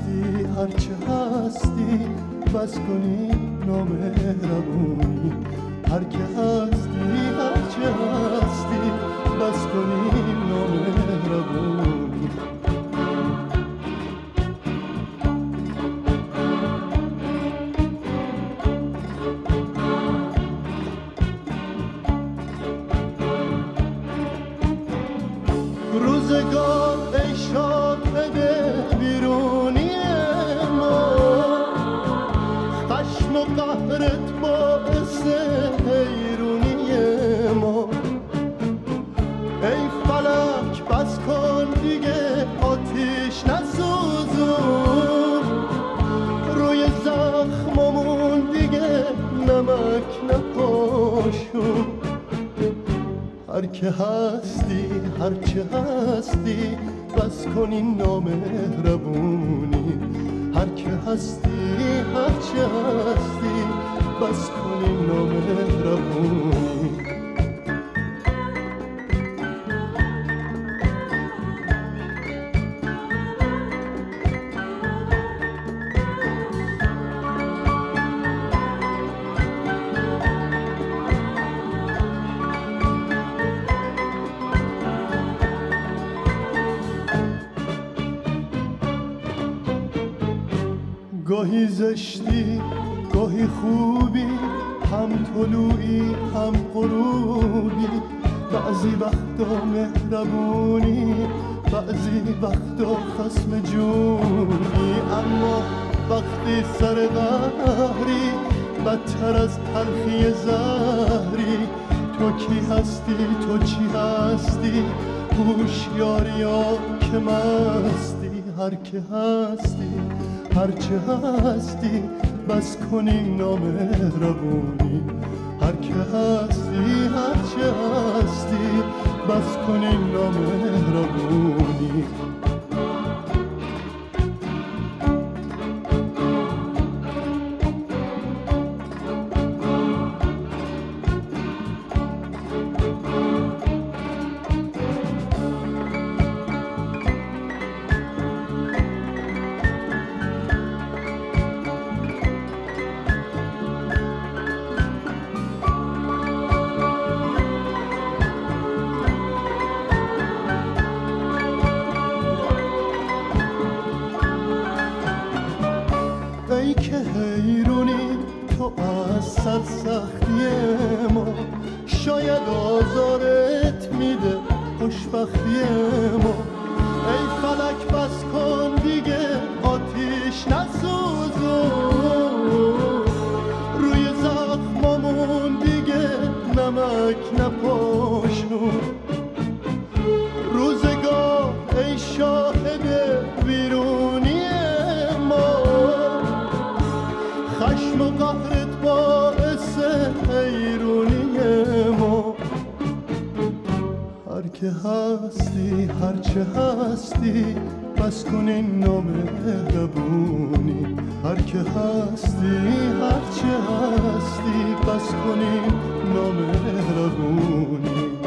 هستی هرچه هستی بس کنی نامهربونی، هر که هستی هرچه هستی بس کنی نامهربونی. روزگار ای شاهد بیرونی ما، خشم و قهرت باعث حیرونی ما. ای فلک بس کن دیگه آتیش نسوزون، روی زخممون دیگه نمک نپاشون. هر که هستی هرچه هستی بس کنی نامهربونی، هر که هستی هرچه هستی بس کنی نامهربونی. گاهی زشتی گاهی خوبی، هم طلوعی هم غروبی، بعضی وقتا مهربونی بعضی وقتا خصم جونی. اما وقتی سر قهری بدتر از تلخی زهری، تو کی هستی تو چی هستی هوشیاریا که مستی. هر که هستی هرچه هستی بس کنی نامهربونی، هر که هستی هرچه هستی بس کنی نامهربونی. ای که حیرونی تو از سرسختی ما، شاید آزارت میده خوشبختی ما. ای فلک بس کن دیگه آتیش نسوزون، روی زخممون دیگه نمک نپاشون. روزگار ای شاهد بیرونی ما، خشم و قهرت باعث حیرونی ما. هر که هستی هرچه هستی بس کنی نامهربونی، هر که هستی هرچه هستی بس کنی نامهربونی.